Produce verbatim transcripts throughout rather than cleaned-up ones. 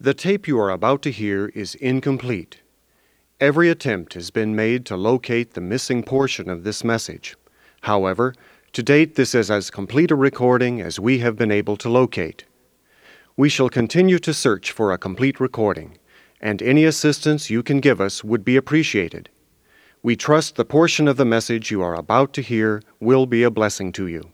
The tape you are about to hear is incomplete. Every attempt has been made to locate the missing portion of this message. However, to date this is as complete a recording as we have been able to locate. We shall continue to search for a complete recording, and any assistance you can give us would be appreciated. We trust the portion of the message you are about to hear will be a blessing to you.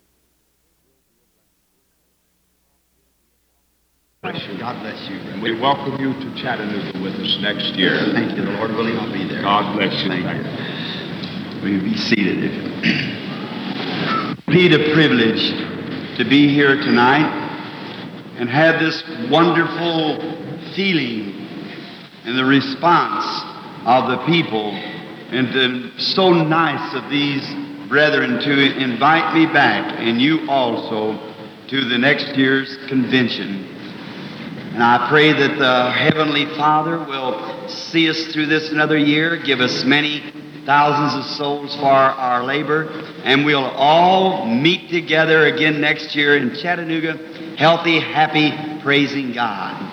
God bless you. And we welcome you to Chattanooga with us next year. Thank you. The Lord willing, I'll be there. God bless you. Thank you. Will you be seated? If you be the privilege to be here tonight and have this wonderful feeling and the response of the people, and to, so nice of these brethren to invite me back, and you also, to the next year's convention. And I pray that the Heavenly Father will see us through this another year, give us many thousands of souls for our labor, and we'll all meet together again next year in Chattanooga, healthy, happy, praising God.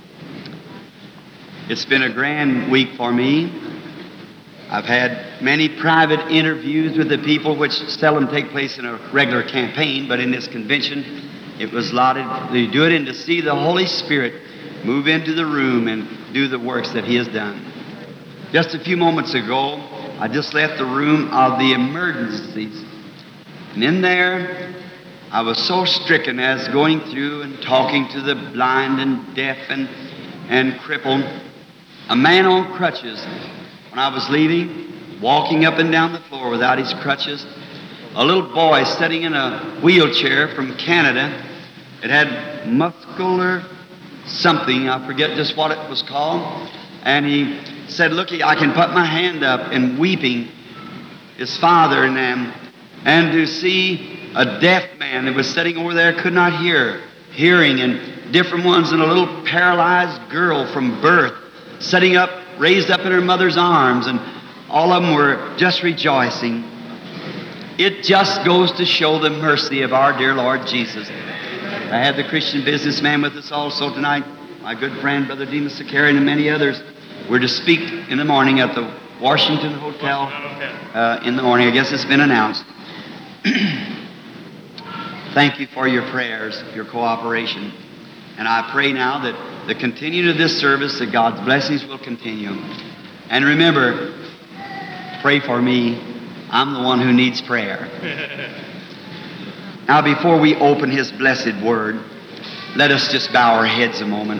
It's been a grand week for me. I've had many private interviews with the people, which seldom take place in a regular campaign, but in this convention, it was allotted to do it and to see the Holy Spirit move into the room and do the works that He has done. Just a few moments ago, I just left the room of the emergencies. And in there, I was so stricken as going through and talking to the blind and deaf and, and crippled. A man on crutches, when I was leaving, walking up and down the floor without his crutches. A little boy sitting in a wheelchair from Canada. It had muscular something, I forget just what it was called. And he said, "Looky, I can put my hand up," and weeping, his father and them. And to see a deaf man that was sitting over there, could not hear, hearing, and different ones, and a little paralyzed girl from birth, sitting up, raised up in her mother's arms, and all of them were just rejoicing. It just goes to show the mercy of our dear Lord Jesus. I had the Christian businessman with us also tonight, my good friend, Brother Demas Sakarian, and many others. We're to speak in the morning at the Washington Hotel uh, in the morning. I guess it's been announced. Thank you for your prayers, your cooperation. And I pray now that the continuing of this service, that God's blessings will continue. And remember, pray for me. I'm the one who needs prayer. Now, before we open His blessed word, let us just bow our heads a moment.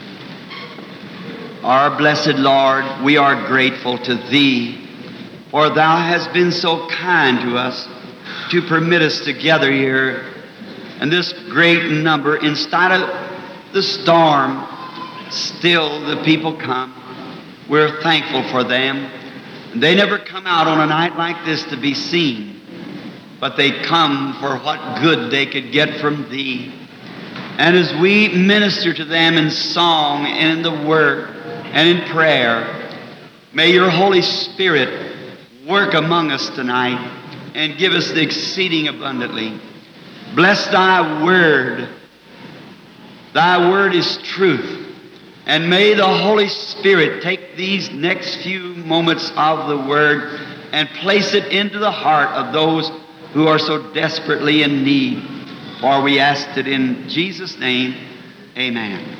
Our blessed Lord, we are grateful to Thee, for Thou hast been so kind to us to permit us to gather here in this great number. In spite of the storm, still the people come. We're thankful for them. They never come out on a night like this to be seen, but they come for what good they could get from Thee. And as we minister to them in song and in the Word and in prayer, may Your Holy Spirit work among us tonight and give us the exceeding abundantly. Bless Thy Word. Thy Word is truth. And may the Holy Spirit take these next few moments of the Word and place it into the heart of those who are so desperately in need. For we ask it in Jesus' name, amen.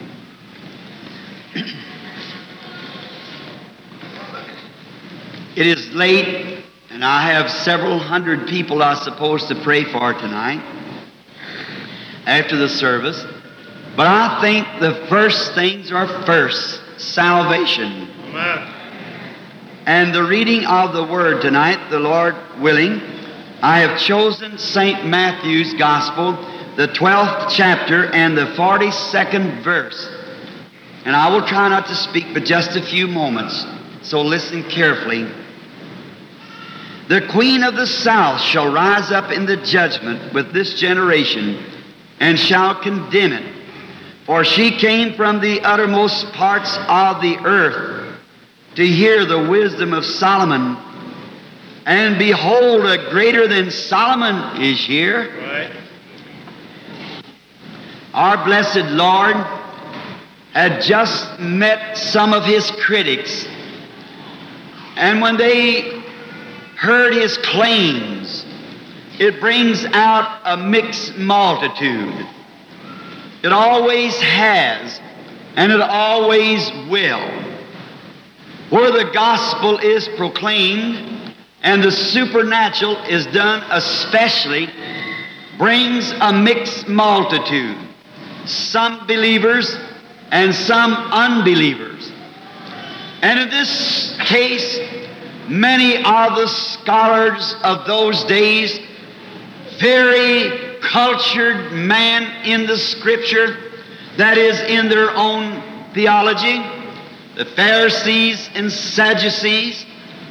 It is late, and I have several hundred people I suppose to pray for tonight after the service. But I think the first things are first, salvation. Amen. And the reading of the Word tonight, the Lord willing, I have chosen Saint Matthew's Gospel, the twelfth chapter and the forty-second verse. And I will try not to speak but just a few moments, so listen carefully. The Queen of the South shall rise up in the judgment with this generation, and shall condemn it. For she came from the uttermost parts of the earth to hear the wisdom of Solomon. And behold, a greater than Solomon is here. Right. Our blessed Lord had just met some of his critics, and when they heard his claims, it brings out a mixed multitude. It always has, and it always will. Where the gospel is proclaimed and the supernatural is done especially, brings a mixed multitude, some believers and some unbelievers. And in this case, many of the scholars of those days, very cultured man in the Scripture, that is, in their own theology, the Pharisees and Sadducees,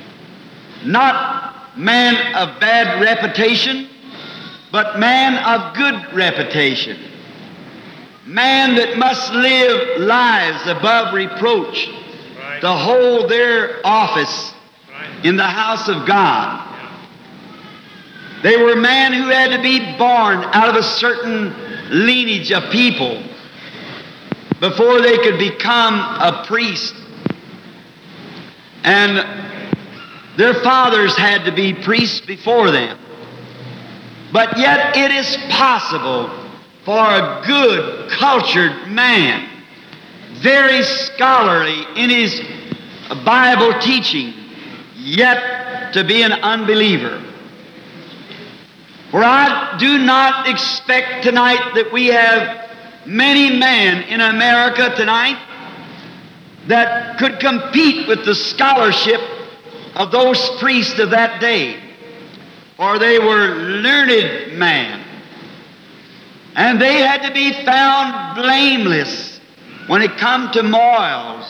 not man of bad reputation, but man of good reputation, man that must live lives above reproach Right. to hold their office Right. in the house of God. They were men who had to be born out of a certain lineage of people before they could become a priest. And their fathers had to be priests before them. But yet it is possible for a good, cultured man, very scholarly in his Bible teaching, yet to be an unbeliever. For I do not expect tonight that we have many men in America tonight that could compete with the scholarship of those priests of that day. For they were learned men. And they had to be found blameless when it come to morals.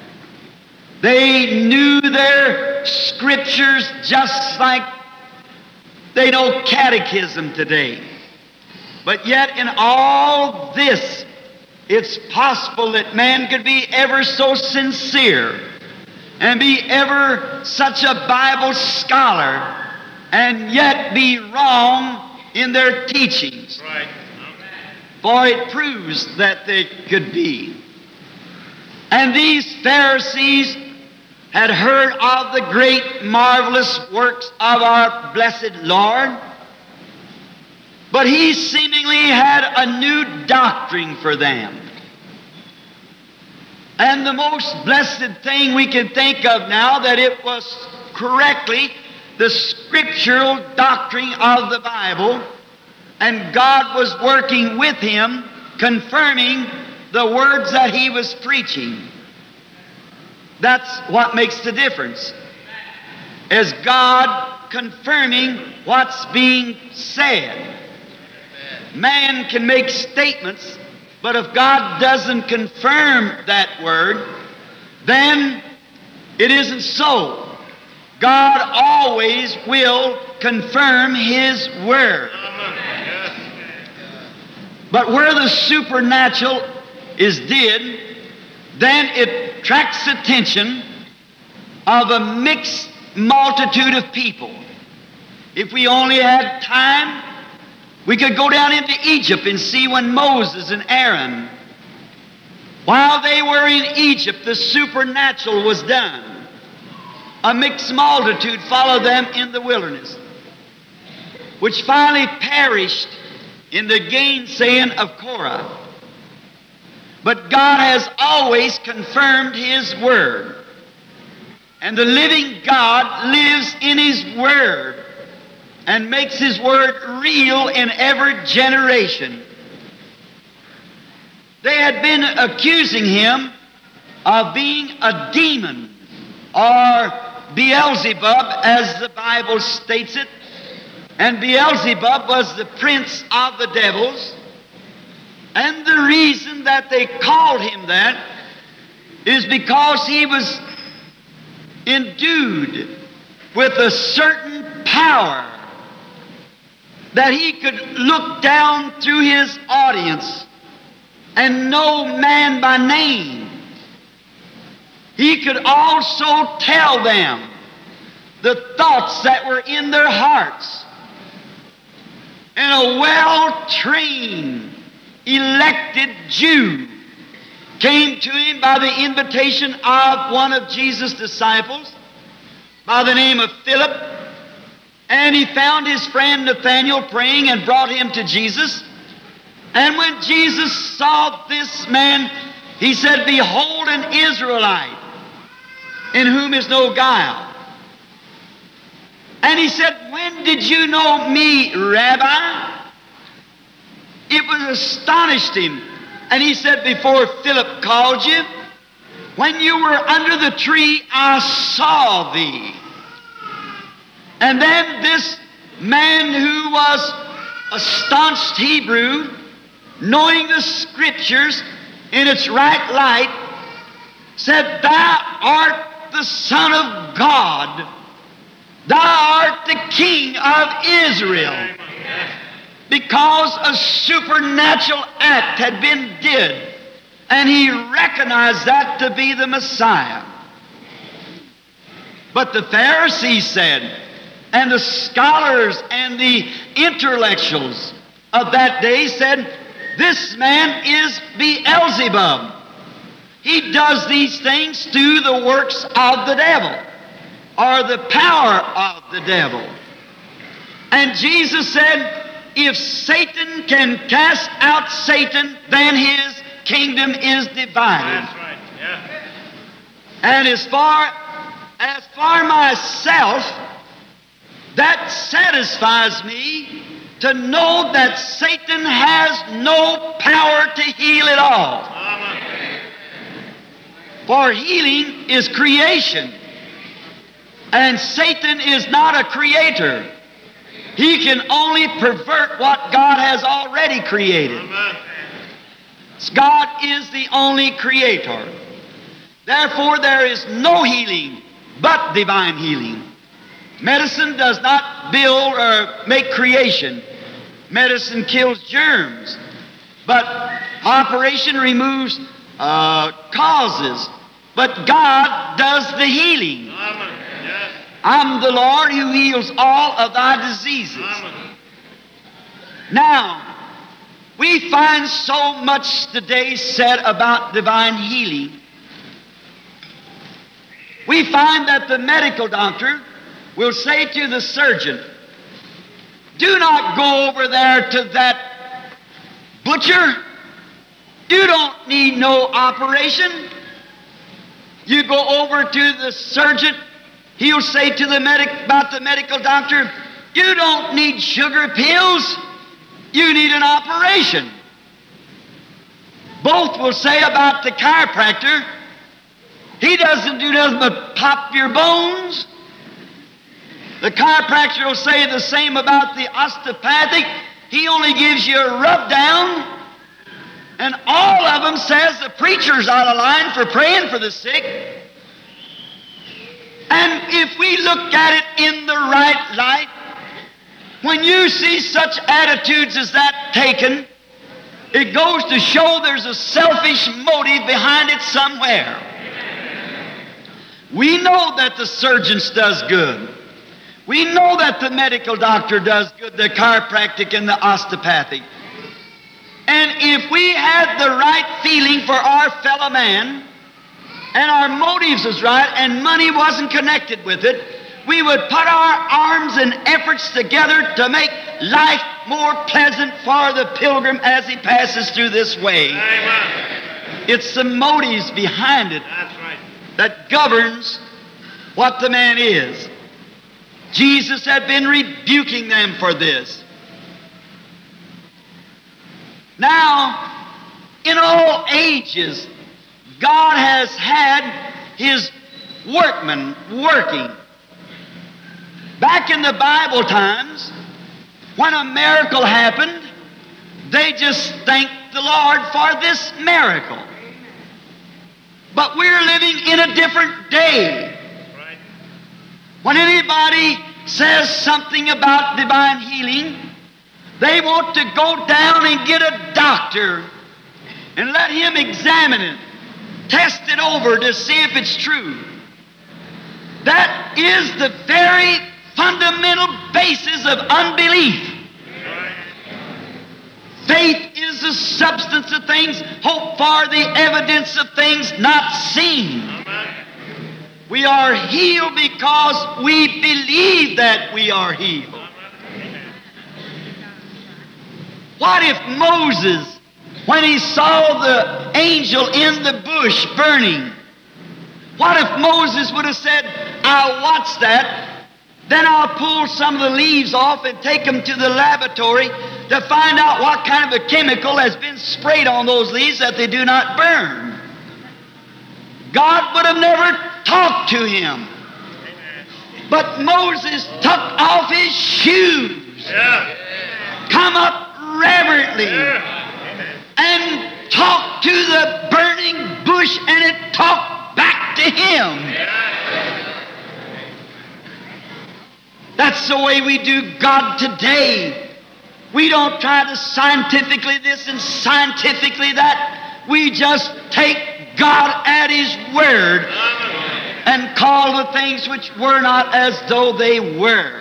They knew their scriptures just like they know catechism today. But yet in all this, it's possible that man could be ever so sincere and be ever such a Bible scholar and yet be wrong in their teachings. Right. For it proves that they could be. And these Pharisees had heard of the great marvelous works of our blessed Lord, but he seemingly had a new doctrine for them. And the most blessed thing we can think of now, that it was correctly the scriptural doctrine of the Bible, and God was working with him, confirming the words that he was preaching. That's what makes the difference, is God confirming what's being said. Man can make statements, but if God doesn't confirm that word, then it isn't so. God always will confirm His word. But where the supernatural is did, then it attracts attention of a mixed multitude of people. If we only had time, we could go down into Egypt and see when Moses and Aaron, while they were in Egypt, the supernatural was done. A mixed multitude followed them in the wilderness, which finally perished in the gainsaying of Korah. But God has always confirmed His word. And the living God lives in His word and makes His word real in every generation. They had been accusing Him of being a demon, or Beelzebub, as the Bible states it. And Beelzebub was the prince of the devils. And the reason that they called him that is because he was endued with a certain power that he could look down through his audience and know man by name. He could also tell them the thoughts that were in their hearts. And a well-trained, elected Jew came to him by the invitation of one of Jesus' disciples by the name of Philip, and he found his friend Nathanael praying and brought him to Jesus. And when Jesus saw this man, he said, "Behold, an Israelite, in whom is no guile." And he said, "When did you know me, Rabbi?" It was astonished him. And he said, "Before Philip called you, when you were under the tree, I saw thee." And then this man who was a staunch Hebrew, knowing the Scriptures in its right light, said, "Thou art the Son of God. Thou art the King of Israel." Because a supernatural act had been did, and he recognized that to be the Messiah. But the Pharisees said, and the scholars and the intellectuals of that day said, "This man is Beelzebub. He does these things through the works of the devil, or the power of the devil." And Jesus said, if Satan can cast out Satan, then his kingdom is divided. That's right. Yeah. And as far as for myself, that satisfies me to know that Satan has no power to heal at all. For healing is creation, and Satan is not a creator. He can only pervert what God has already created. God is the only creator. Therefore, there is no healing but divine healing. Medicine does not build or make creation. Medicine kills germs. But operation removes uh, causes. But God does the healing. I'm the Lord who heals all of thy diseases. Now, we find so much today said about divine healing. We find that the medical doctor will say to the surgeon, "Do not go over there to that butcher. You don't need no operation." You go over to the surgeon, he'll say to the medic about the medical doctor, "You don't need sugar pills. You need an operation." Both will say about the chiropractor, "He doesn't do nothing but pop your bones." The chiropractor will say the same about the osteopathic. He only gives you a rub down. And all of them says the preacher's out of line for praying for the sick. And if we look at it in the right light, when you see such attitudes as that taken, it goes to show there's a selfish motive behind it somewhere. We know that the surgeon does good. We know that the medical doctor does good, the chiropractic and the osteopathic. And if we had the right feeling for our fellow man, and our motives was right, and money wasn't connected with it, we would put our arms and efforts together to make life more pleasant for the pilgrim as he passes through this way. Amen. It's the motives behind it That's right. that governs what the man is. Jesus had been rebuking them for this. Now, in all ages, God has had His workmen working. Back in the Bible times, when a miracle happened, they just thanked the Lord for this miracle. But we're living in a different day. Right. When anybody says something about divine healing, they want to go down and get a doctor and let him examine it, test it over to see if it's true. That is the very fundamental basis of unbelief. Faith is the substance of things hoped for, the evidence of things not seen. We are healed because we believe that we are healed. What if Moses, when he saw the angel in the bush burning, what if Moses would have said, I'll watch that, then I'll pull some of the leaves off and take them to the laboratory to find out what kind of a chemical has been sprayed on those leaves that they do not burn. God would have never talked to him. But Moses took off his shoes, come up reverently, and talked to the burning bush, and it talked back to him. That's the way we do God today. We don't try to scientifically this and scientifically that. We just take God at His word and call the things which were not as though they were.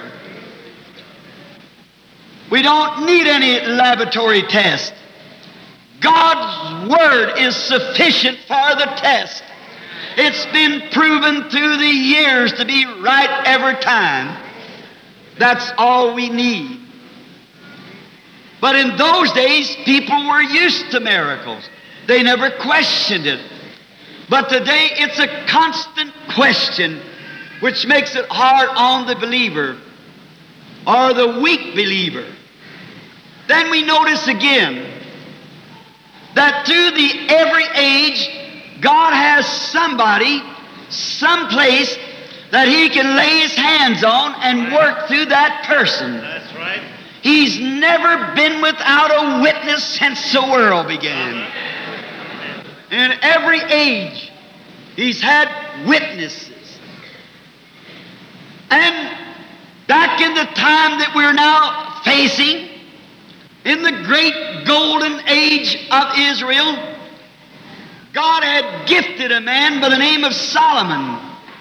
We don't need any laboratory test. God's word is sufficient for the test. It's been proven through the years to be right every time. That's all we need. But in those days, people were used to miracles. They never questioned it. But today, it's a constant question which makes it hard on the believer or the weak believer. Then we notice again that through the every age, God has somebody, someplace that He can lay His hands on and work through that person. That's right. He's never been without a witness since the world began. In every age, He's had witnesses. And back in the time that we're now facing, in the great golden age of Israel, God had gifted a man by the name of Solomon.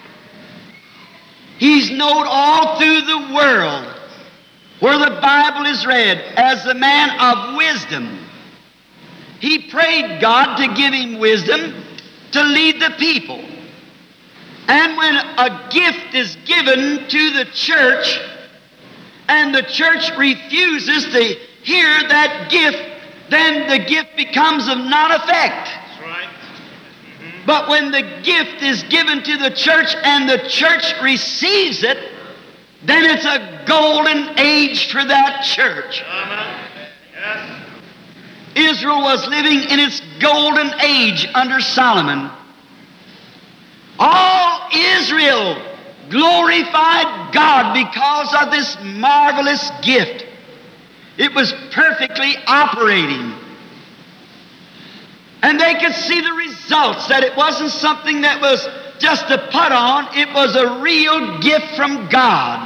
He's known all through the world where the Bible is read as the man of wisdom. He prayed God to give him wisdom to lead the people. And when a gift is given to the church and the church refuses to hear that gift, then the gift becomes of non effect. That's right. Mm-hmm. But when the gift is given to the church and the church receives it, then it's a golden age for that church. Uh-huh. Yes. Israel was living in its golden age under Solomon. All Israel glorified God because of this marvelous gift. It was perfectly operating. And they could see the results, that it wasn't something that was just a put on, it was a real gift from God.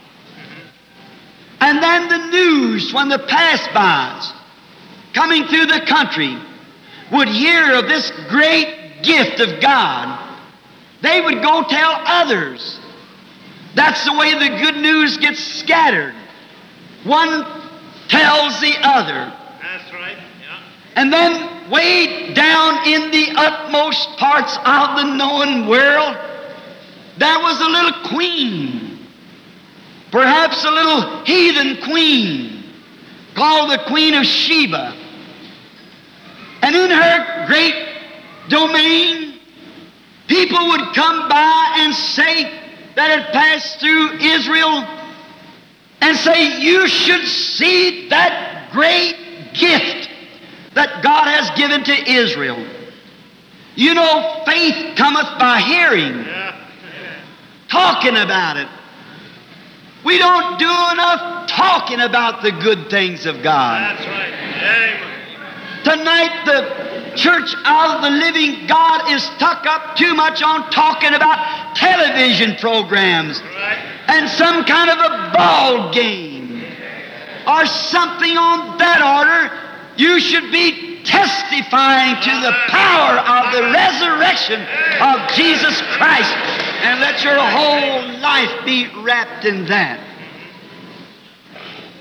And then the news, when the passbys coming through the country would hear of this great gift of God, they would go tell others. That's the way the good news gets scattered. One tells the other. That's right. Yeah. And then way down in the utmost parts of the known world, there was a little queen, perhaps a little heathen queen, called the Queen of Sheba. And in her great domain, people would come by and say that had passed through Israel and say, you should see that great gift that God has given to Israel. You know, faith cometh by hearing, Yeah. talking about it. We don't do enough talking about the good things of God. That's right. Amen. Tonight, the church of the living God is stuck up too much on talking about television programs Right. and some kind of a ball game or something on that order. You should be testifying to the power of the resurrection of Jesus Christ, and let your whole life be wrapped in that.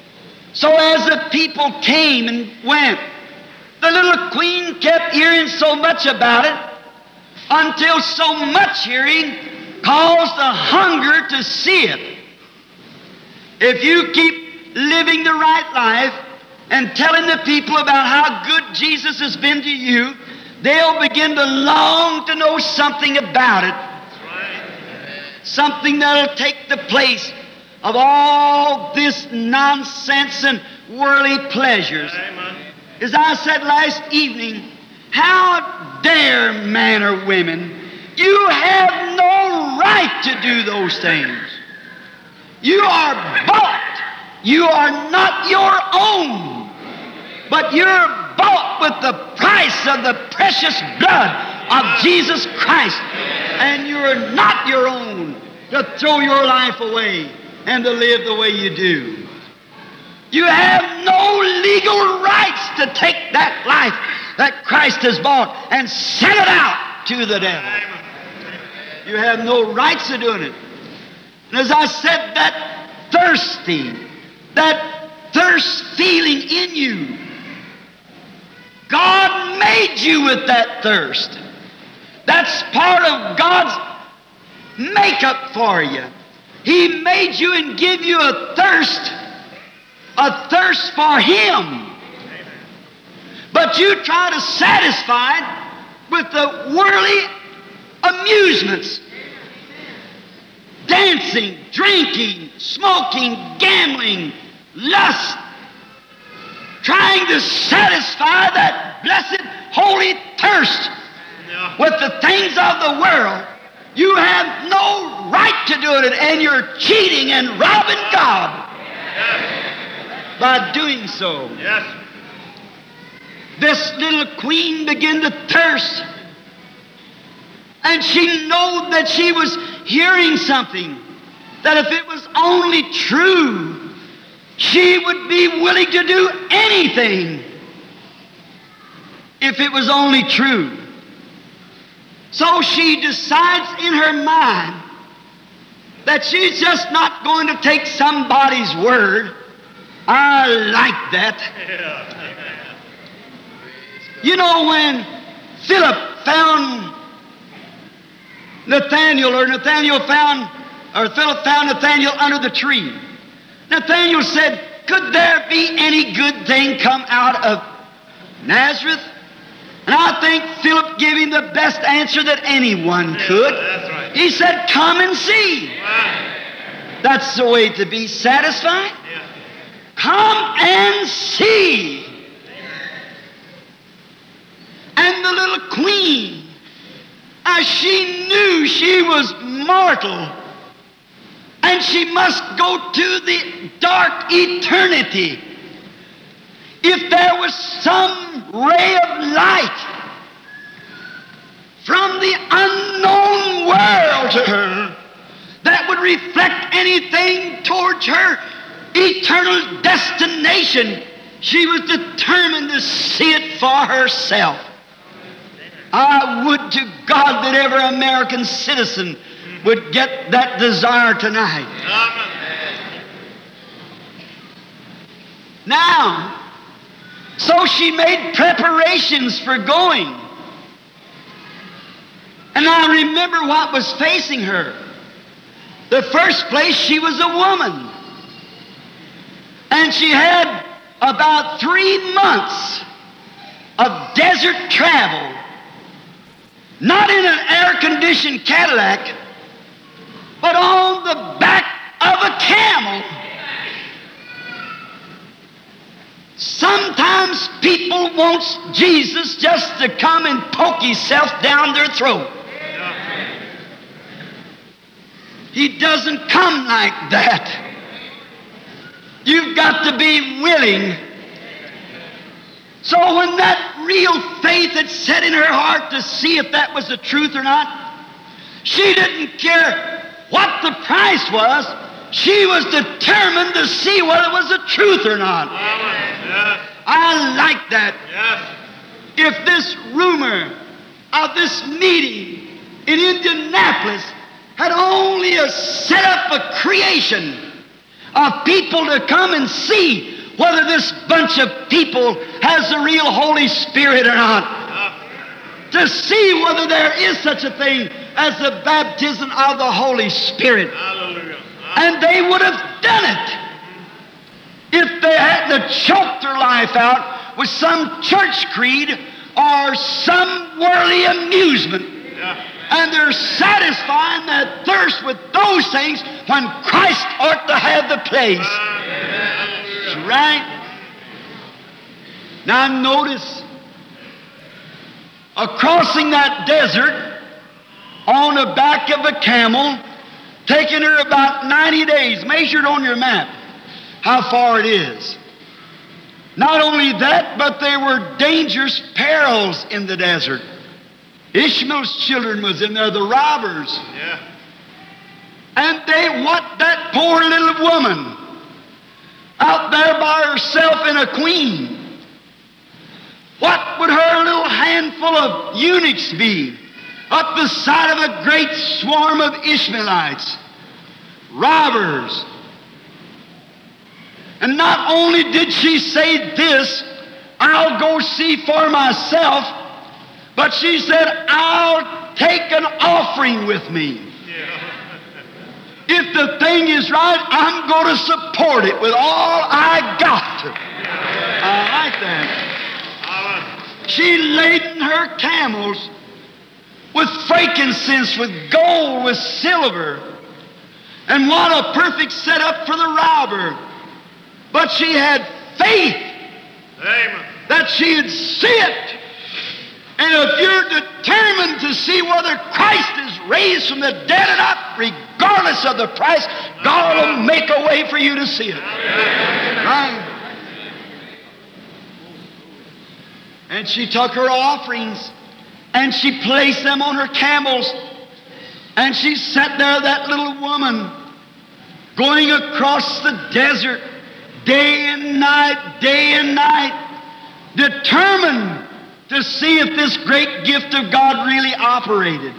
So as the people came and went, the little queen kept hearing so much about it until so much hearing caused a hunger to see it. If you keep living the right life and telling the people about how good Jesus has been to you, they'll begin to long to know something about it. Something that'll take the place of all this nonsense and worldly pleasures. As I said last evening, how dare man or women, you have no right to do those things. You are bought. You are not your own, but you're bought with the price of the precious blood of Jesus Christ. And you're not your own to throw your life away and to live the way you do. You have no legal rights to take that life that Christ has bought and sell it out to the devil. You have no rights to doing it. And as I said, that thirsty, that thirst feeling in you, God made you with that thirst. That's part of God's makeup for you. He made you and give you a thirst, a thirst for Him. But you try to satisfy it with the worldly amusements. Dancing, drinking, smoking, gambling, lust. Trying to satisfy that blessed, holy thirst with the things of the world. You have no right to do it, and you're cheating and robbing God by doing so. Yes. This little queen began to thirst, and she knew that she was hearing something, that if it was only true, she would be willing to do anything if it was only true. So she decides in her mind that she's just not going to take somebody's word. I like that. You know, when Philip found Nathaniel, or Nathaniel found, or Philip found Nathaniel under the tree, Nathaniel said, could there be any good thing come out of Nazareth? And I think Philip gave him the best answer that anyone could. Yeah, that's right. He said, come and see. Wow. That's the way to be satisfied. Yeah. Come and see. And the little queen, as she knew she was mortal, and she must go to the dark eternity, if there was some ray of light from the unknown world to her that would reflect anything towards her eternal destination, she was determined to see it for herself. I would to God that every American citizen would get that desire tonight. Amen. Now, so she made preparations for going. And I remember what was facing her. The first place, she was a woman. And she had about three months of desert travel. Not in an air-conditioned Cadillac, but on the back of a camel. Sometimes people want Jesus just to come and poke himself down their throat. He doesn't come like that. You've got to be willing. So when that real faith had set in her heart to see if that was the truth or not, she didn't care what the price was. She was determined to see whether it was the truth or not. Yes. I like that. Yes. If this rumor of this meeting in Indianapolis had only a set up a creation of people to come and see whether this bunch of people has the real Holy Spirit or not. To see whether there is such a thing as the baptism of the Holy Spirit. Hallelujah. And they would have done it if they hadn't choked their life out with some church creed or some worldly amusement. Yeah. And they're satisfying that thirst with those things when Christ ought to have the place. That's right. Now notice, a crossing that desert on the back of a camel, taking her about ninety days, measured on your map how far it is. Not only that, but there were dangerous perils in the desert. Ishmael's children was in there, the robbers. Yeah. And they want that poor little woman out there by herself and a queen. What would her little handful of eunuchs be up the side of a great swarm of Ishmaelites, robbers? And not only did she say this, I'll go see for myself, but she said, I'll take an offering with me. If the thing is right, I'm going to support it with all I got. I like that. She laden her camels with frankincense, with gold, with silver. And what a perfect setup for the robber. But she had faith Amen. that she'd see it. And if you're determined to see whether Christ is raised from the dead or not, regardless of the price, God will make a way for you to see it. Right? And she took her offerings and she placed them on her camels. And she sat there, that little woman, going across the desert day and night, day and night, determined to see if this great gift of God really operated.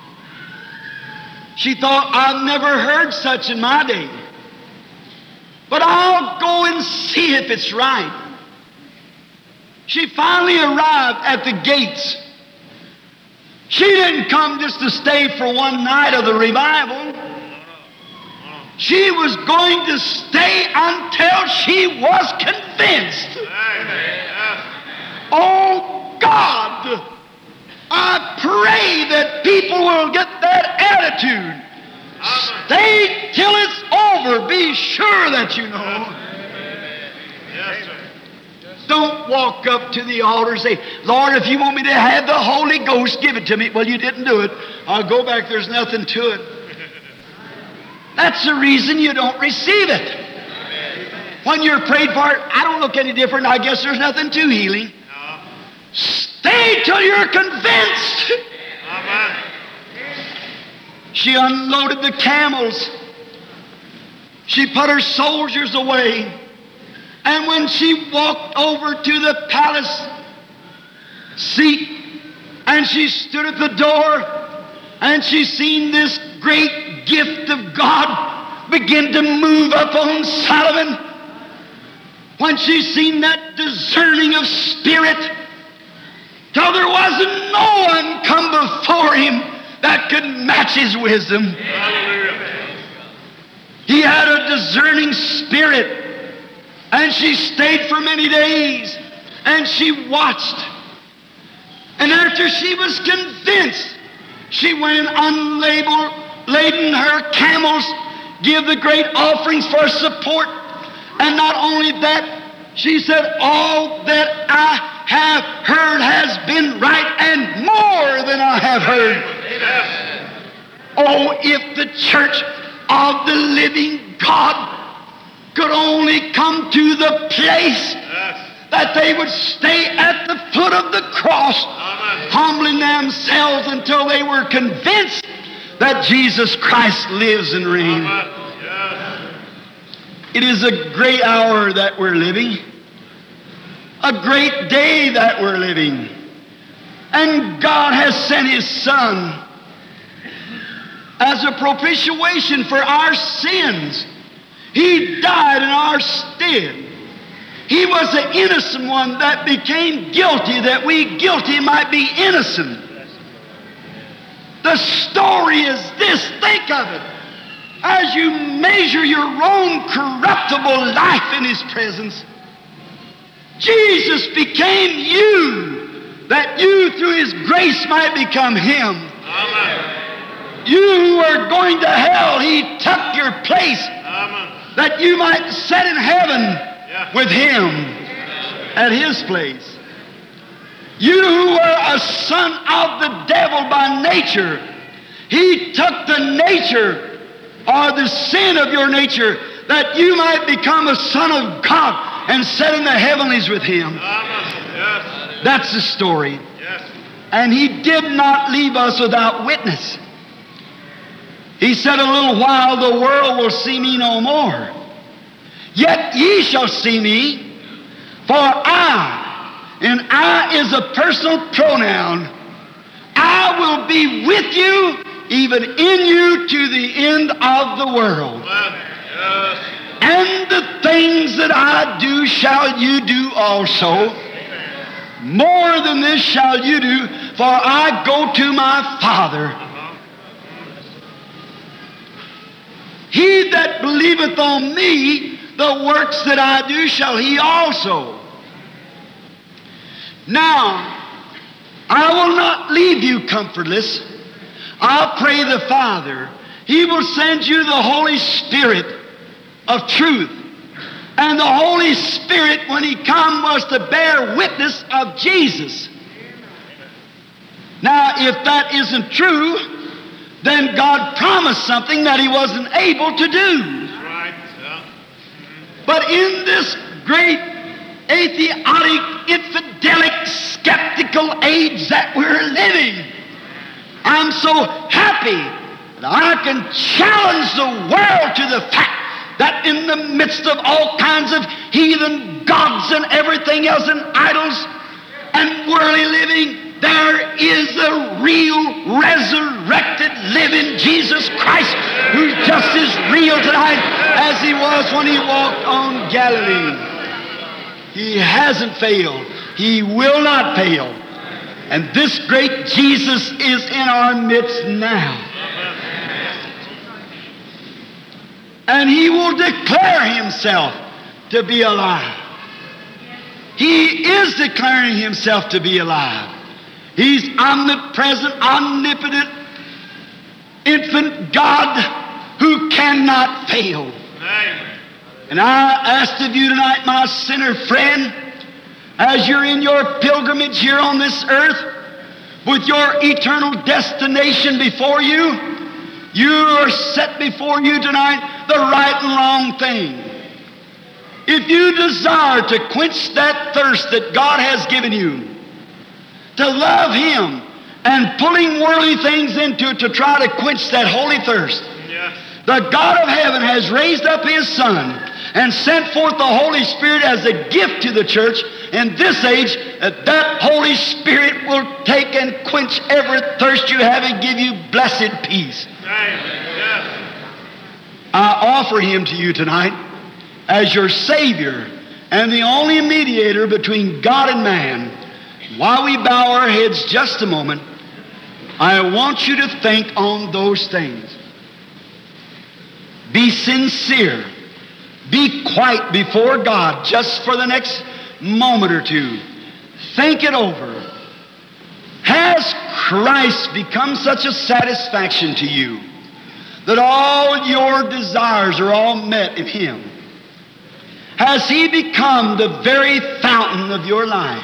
She thought, I've never heard such in my day, but I'll go and see if it's right. She finally arrived at the gates. She didn't come just to stay for one night of the revival. She was going to stay until she was convinced. Oh God, I pray that people will get that attitude. Stay till it's over. Be sure that you know. Yes, sir. Don't walk up to the altar and say, Lord, if you want me to have the Holy Ghost, give it to me. Well, you didn't do it. I'll go back. There's nothing to it. That's the reason you don't receive it. When you're prayed for it, I don't look any different. I guess there's nothing to healing. No. Stay till you're convinced. Amen. She unloaded the camels. She put her soldiers away. And when she walked over to the palace seat, and she stood at the door, and she seen this great gift of God begin to move up on Solomon, when she seen that discerning of spirit, till there wasn't no one come before him that could match his wisdom. Hallelujah. He had a discerning spirit. And she stayed for many days, and she watched. And after she was convinced, she went and unlabeled, laden her camels, give the great offerings for support. And not only that, she said, all that I have heard has been right and more than I have heard. Oh, if the church of the living God could only come to the place that they would stay at the foot of the cross, Amen. humbling themselves until they were convinced that Jesus Christ lives and reigns. Amen. Yes. It is a great hour that we're living, a great day that we're living, and God has sent His Son as a propitiation for our sins. He died in our stead. He was the innocent one that became guilty, that we guilty might be innocent. The story is this. Think of it. As you measure your own corruptible life in His presence, Jesus became you, that you through His grace might become Him. Amen. You who are going to hell, He took your place, Amen. that you might sit in heaven Yeah. with Him at His place. You who were a son of the devil by nature, He took the nature or the sin of your nature that you might become a son of God and sit in the heavenlies with Him. Amen. Yes. That's the story. Yes. And He did not leave us without witness. He said, a little while the world will see me no more. Yet ye shall see me, for I, and I is a personal pronoun, I will be with you, even in you, to the end of the world. Amen. Yes. And the things that I do shall you do also. More than this shall you do, for I go to my Father. He that believeth on me, the works that I do shall he also. Now, I will not leave you comfortless. I'll pray the Father. He will send you the Holy Spirit of truth. And the Holy Spirit, when He come, was to bear witness of Jesus. Now, if that isn't true, then God promised something that He wasn't able to do. That's right. Yeah. But in this great atheistic, infidelic, skeptical age that we're living, I'm so happy that I can challenge the world to the fact that in the midst of all kinds of heathen gods and everything else and idols and worldly living, there is a real resurrected living Jesus Christ who's just as real tonight as He was when He walked on Galilee. He hasn't failed. He will not fail. And this great Jesus is in our midst now. And He will declare Himself to be alive. He is declaring Himself to be alive. He's omnipresent, omnipotent, infinite God who cannot fail. Amen. And I ask of you tonight, my sinner friend, as you're in your pilgrimage here on this earth, with your eternal destination before you, you are set before you tonight the right and wrong thing. If you desire to quench that thirst that God has given you, to love Him and pulling worldly things into it to try to quench that holy thirst, Yes. the God of heaven has raised up His Son and sent forth the Holy Spirit as a gift to the church in this age, that that Holy Spirit will take and quench every thirst you have and give you blessed peace. Amen. Yes. I offer Him to you tonight as your Savior and the only mediator between God and man. While we bow our heads just a moment, I want you to think on those things. Be sincere. Be quiet before God just for the next moment or two. Think it over. Has Christ become such a satisfaction to you that all your desires are all met in Him? Has He become the very fountain of your life?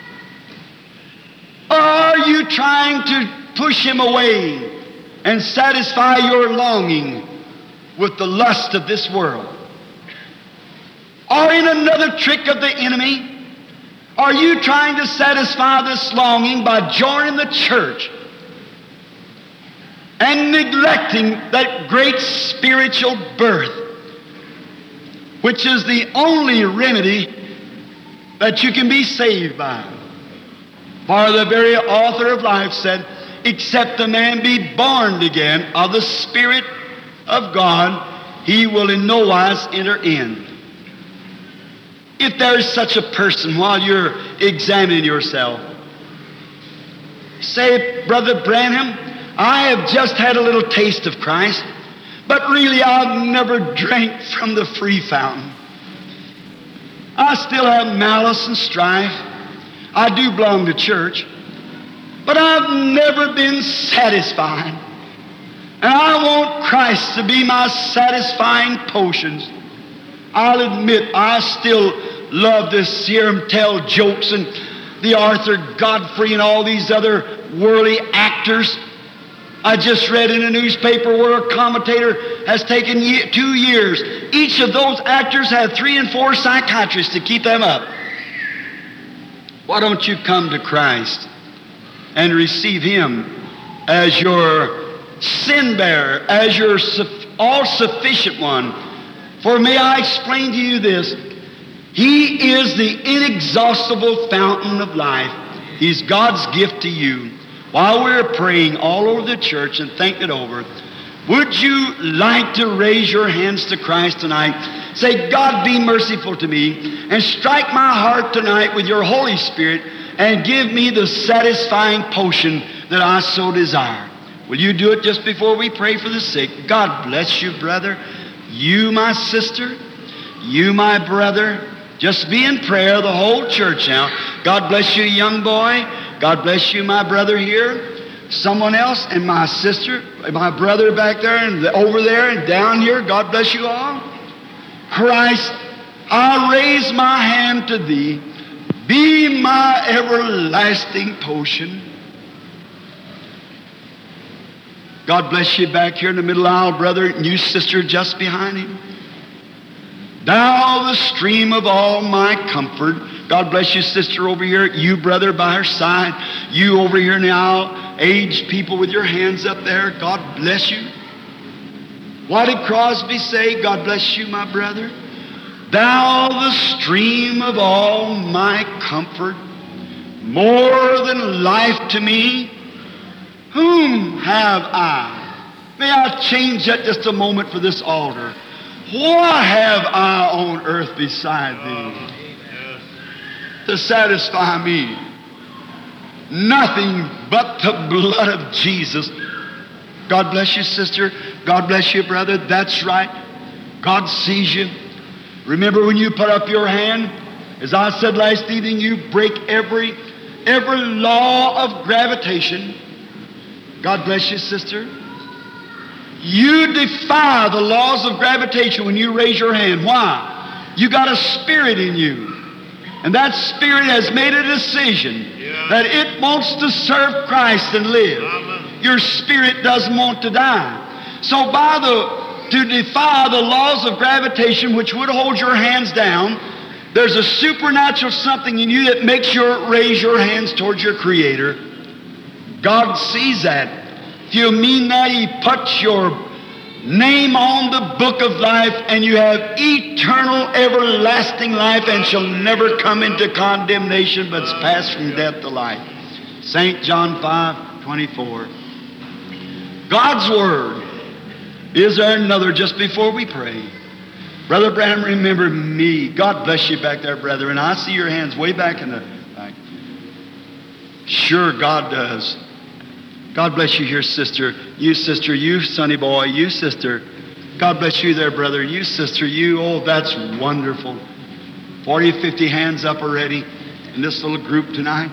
Or are you trying to push Him away and satisfy your longing with the lust of this world? Or in another trick of the enemy, are you trying to satisfy this longing by joining the church and neglecting that great spiritual birth, which is the only remedy that you can be saved by? For the very author of life said, except a man be born again of the Spirit of God, he will in no wise enter in. If there's such a person while you're examining yourself, say, Brother Branham, I have just had a little taste of Christ, but really I've never drank from the free fountain. I still have malice and strife. I do belong to church, but I've never been satisfied. And I want Christ to be my satisfying potions. I'll admit I still love to hear him tell jokes, and the Arthur Godfrey and all these other worldly actors. I just read in a newspaper where a commentator has taken ye- two years. Each of those actors had three and four psychiatrists to keep them up. Why don't you come to Christ and receive Him as your sin bearer, as your su- all-sufficient one? For may I explain to you this? He is the inexhaustible fountain of life. He's God's gift to you. While we're praying all over the church and think it over, would you like to raise your hands to Christ tonight? Say, God, be merciful to me and strike my heart tonight with your Holy Spirit and give me the satisfying potion that I so desire. Will you do it just before we pray for the sick? God bless you, brother. You, my sister. You, my brother. Just be in prayer, the whole church now. God bless you, young boy. God bless you, my brother here. Someone else, and my sister, my brother back there, and over there, and down here. God bless you all. Christ, I raise my hand to Thee. Be my everlasting potion. God bless you back here in the middle aisle, brother, and you, sister, just behind him. Thou the stream of all my comfort. God bless you, sister, over here. You, brother, by her side. You over here in the aisle. Aged people with your hands up there. God bless you. What did Crosby say? God bless you, my brother. Thou the stream of all my comfort, more than life to me. Whom have I? May I change that just a moment for this altar. What have I on earth beside Thee to satisfy me? Nothing but the blood of Jesus. God bless you, sister. God bless you, brother. That's right. God sees you. Remember when you put up your hand, as I said last evening, you break every, every law of gravitation. God bless you, sister. You defy the laws of gravitation when you raise your hand. Why? You got a spirit in you. And that spirit has made a decision Yeah. that it wants to serve Christ and live. Amen. Your spirit doesn't want to die. So by the to defy the laws of gravitation which would hold your hands down, there's a supernatural something in you that makes you raise your hands towards your Creator. God sees that. If you mean that, He puts your name on the book of life, and you have eternal, everlasting life, and shall never come into condemnation, but pass from death to life. Saint John five twenty-four. God's Word. Is there another just before we pray? Brother Branham, remember me. God bless you back there, brother. And I see your hands way back in the back. Sure, God does. God bless you here, sister. You, sister. You, sonny boy. You, sister. God bless you there, brother. You, sister. You. Oh, that's wonderful. forty, fifty hands up already in this little group tonight.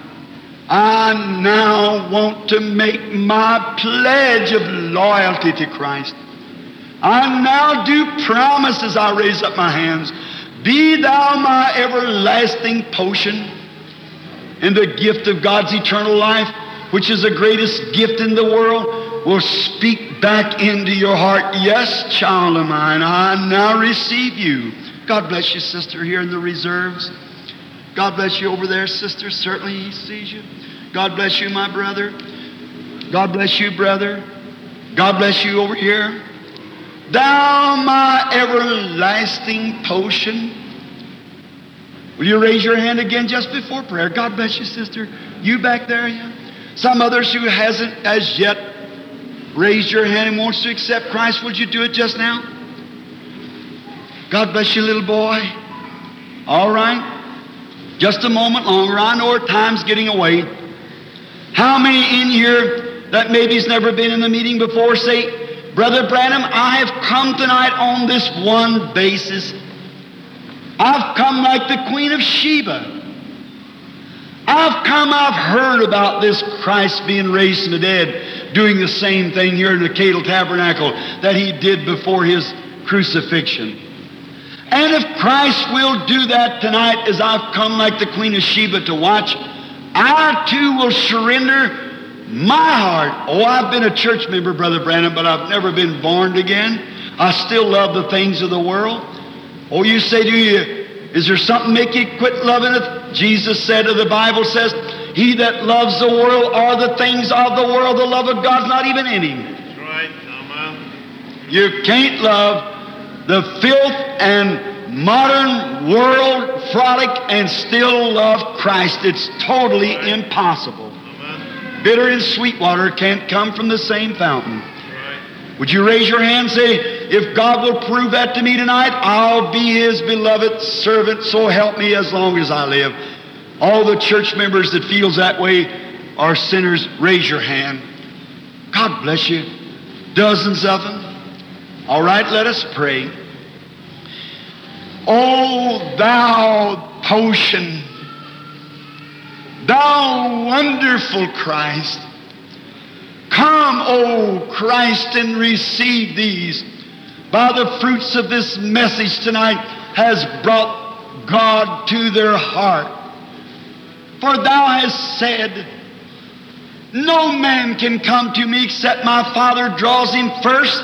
I now want to make my pledge of loyalty to Christ. I now do promise as I raise up my hands, be Thou my everlasting potion, and the gift of God's eternal life, which is the greatest gift in the world, will speak back into your heart. Yes, child of mine, I now receive you. God bless you, sister, here in the reserves. God bless you over there, sister. Certainly He sees you. God bless you, my brother. God bless you, brother. God bless you over here. Thou my everlasting potion. Will you raise your hand again just before prayer? God bless you, sister. You back there, yeah? Some others who hasn't as yet raised your hand and wants to accept Christ, would you do it just now? God bless you, little boy. All right. Just a moment longer. I know our time's getting away. How many in here that maybe's never been in the meeting before say, Brother Branham, I have come tonight on this one basis. I've come like the Queen of Sheba. I've come, I've heard about this Christ being raised from the dead, doing the same thing here in the Cadle Tabernacle that He did before His crucifixion. And if Christ will do that tonight, as I've come like the Queen of Sheba to watch, I too will surrender my heart. Oh, I've been a church member, Brother Branham, but I've never been born again. I still love the things of the world. Oh, you say, do you, is there something make you quit loving it? Jesus said, or the Bible says, he that loves the world or the things of the world, the love of God's not even in him. That's right. Come on. You can't love the filth and modern world frolic and still love Christ. It's totally Right. impossible. Amen. Bitter and sweet water can't come from the same fountain. Right. Would you raise your hand and say, if God will prove that to me tonight, I'll be His beloved servant, so help me as long as I live. All the church members that feels that way are sinners. Raise your hand. God bless you. Dozens of them. All right, let us pray. O thou potion, thou wonderful Christ, come, O Christ, and receive these. By the fruits of this message tonight has brought God to their heart. For thou hast said, no man can come to me except my Father draws him first.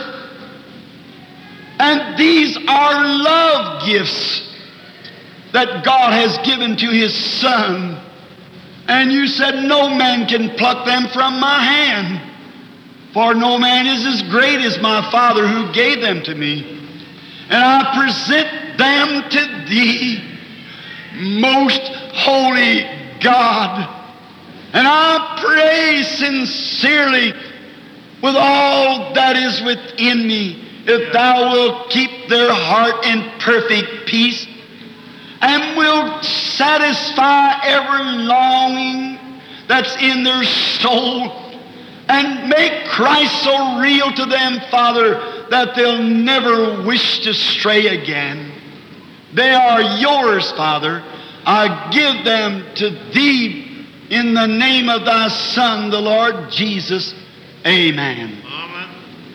And these are love gifts that God has given to His Son. And you said, no man can pluck them from my hand. For no man is as great as my Father who gave them to me. And I present them to Thee, most holy God. And I pray sincerely with all that is within me, if Thou wilt keep their heart in perfect peace and wilt satisfy every longing that's in their soul and make Christ so real to them, Father, that they'll never wish to stray again. They are Yours, Father. I give them to Thee in the name of Thy Son, the Lord Jesus. Amen. Amen.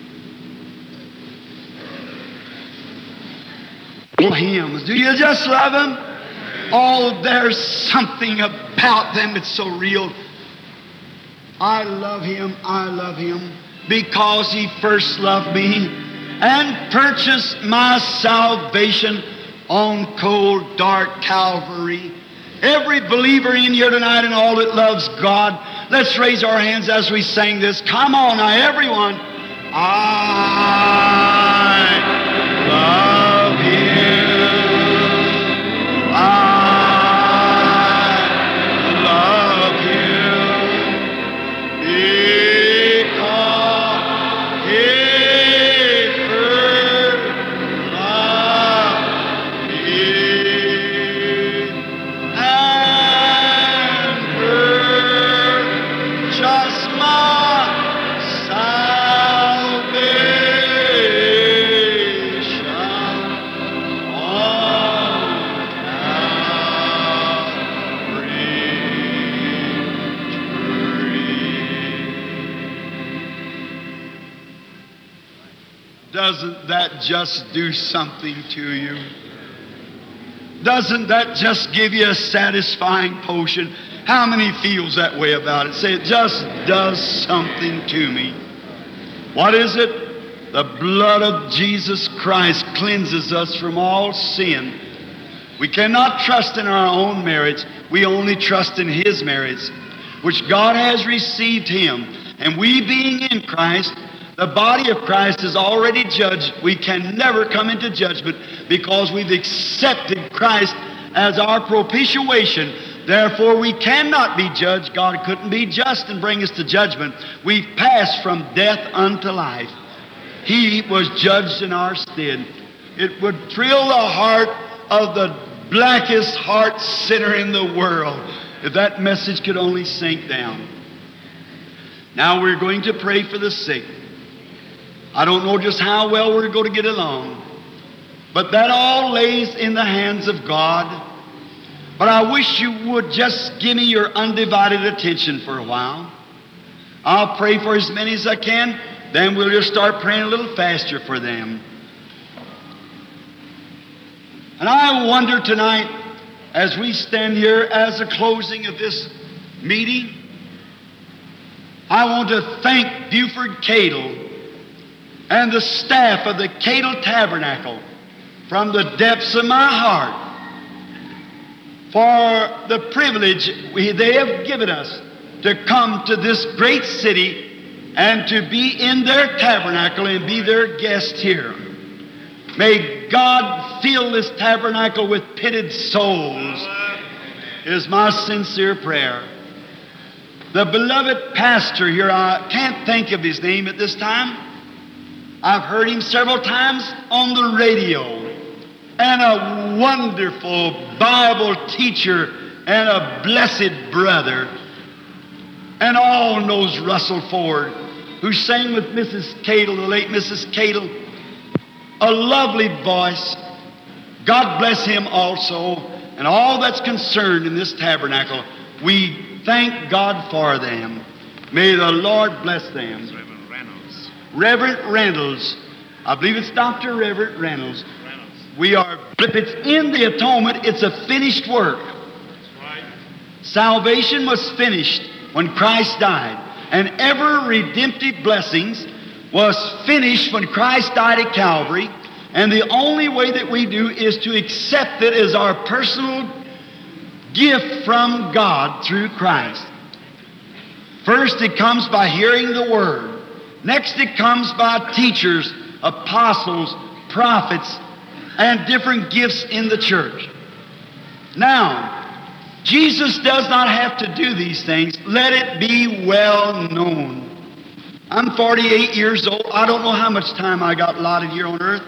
Hymns. Do you just love them? Oh, there's something about them that's so real. I love Him, I love Him, because He first loved me and purchased my salvation on cold, dark Calvary. Every believer in here tonight and all that loves God, let's raise our hands as we sing this. Come on now, everyone. I love Him. I love Him because He first loved me and purchased my salvation on Doesn't that just do something to you? Doesn't that just give you a satisfying potion? How many feels that way about it? Say, it just does something to me. What is it? The blood of Jesus Christ cleanses us from all sin. We cannot trust in our own merits. We only trust in His merits, which God has received Him. And we being in Christ, the body of Christ is already judged. We can never come into judgment because we've accepted Christ as our propitiation. Therefore, we cannot be judged. God couldn't be just and bring us to judgment. We've passed from death unto life. He was judged in our stead. It would thrill the heart of the blackest heart sinner in the world. If that message could only sink down. Now we're going to pray for the sick. I don't know just how well we're going to get along, but that all lays in the hands of God. But I wish you would just give me your undivided attention for a while. I'll pray for as many as I can, then we'll just start praying a little faster for them. And I wonder tonight, as we stand here as the closing of this meeting, I want to thank Buford Cadle and the staff of the Cadle Tabernacle from the depths of my heart for the privilege we, they have given us to come to this great city and to be in their tabernacle and be their guest here. May God fill this tabernacle with pitted souls, is my sincere prayer. The beloved pastor here, I can't think of his name at this time. I've heard him several times on the radio, and a wonderful Bible teacher and a blessed brother. And all knows Russell Ford, who sang with Missus Cadle, the late Missus Cadle, a lovely voice. God bless him also, and all that's concerned in this tabernacle. We thank God for them. May the Lord bless them. Reverend Reynolds. Reverend Reynolds. I believe it's Doctor Reverend Reynolds. Reynolds. We are, if it's in the atonement, it's a finished work. That's right. Salvation was finished when Christ died, and every redemptive blessings was finished when Christ died at Calvary, and the only way that we do is to accept it as our personal gift from God through Christ. First it comes by hearing the Word. Next it comes by teachers, apostles, prophets, and different gifts in the church. Now, Jesus does not have to do these things. Let it be well known. I'm forty-eight years old. I don't know how much time I got allotted here on earth.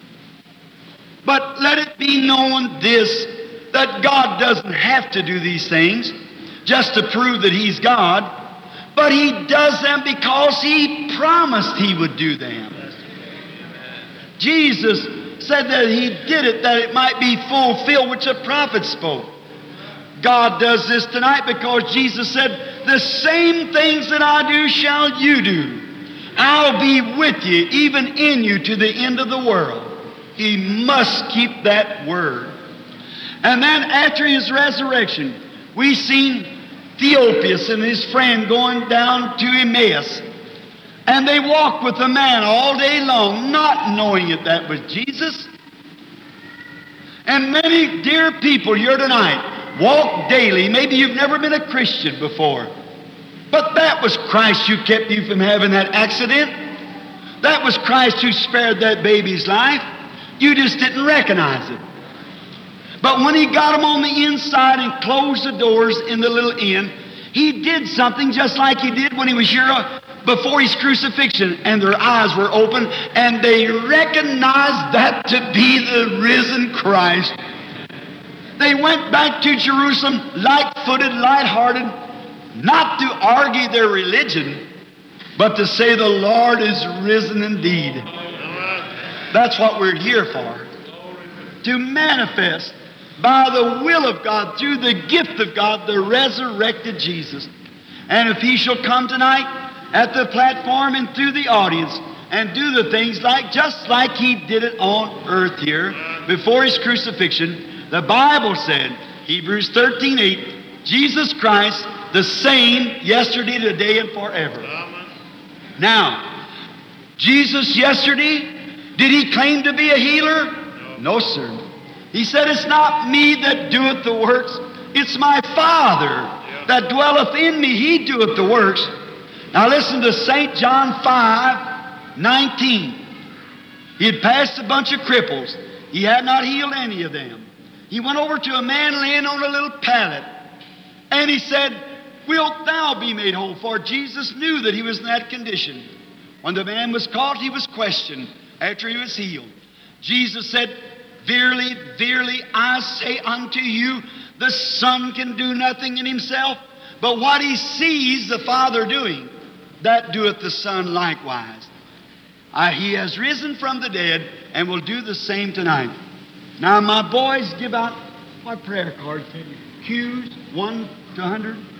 But let it be known this, that God doesn't have to do these things just to prove that He's God, but He does them because He promised He would do them. Jesus said that He did it that it might be fulfilled, which the prophet spoke. God does this tonight because Jesus said, the same things that I do shall you do. I'll be with you, even in you, to the end of the world. He must keep that word. And then after His resurrection, we seen Theophilus and his friend going down to Emmaus. And they walked with the man all day long, not knowing that that was Jesus. And many dear people here tonight walk daily. Maybe you've never been a Christian before. But that was Christ who kept you from having that accident. That was Christ who spared that baby's life. You just didn't recognize it. But when He got them on the inside and closed the doors in the little inn, He did something just like He did when He was here before His crucifixion, and their eyes were open, and they recognized that to be the risen Christ. They went back to Jerusalem light-footed, light-hearted, not to argue their religion, but to say the Lord is risen indeed. That's what we're here for. To manifest by the will of God, through the gift of God, the resurrected Jesus. And if He shall come tonight at the platform and through the audience and do the things like just like He did it on earth here before His crucifixion, the Bible said, Hebrews thirteen eight, Jesus Christ the same yesterday, today, and forever. Now, Jesus yesterday, did He claim to be a healer? No, sir. He said, it's not me that doeth the works, it's my Father that dwelleth in me. He doeth the works. Now listen to Saint John five nineteen. He had passed a bunch of cripples. He had not healed any of them. He went over to a man laying on a little pallet, and He said, wilt thou be made whole? For Jesus knew that he was in that condition. When the man was caught, he was questioned after he was healed. Jesus said, Verily, verily, I say unto you, the Son can do nothing in himself, but what he sees the Father doing, that doeth the Son likewise. Uh, he has risen from the dead and will do the same tonight. Now, my boys, give out what prayer cards? Q's, one to a hundred.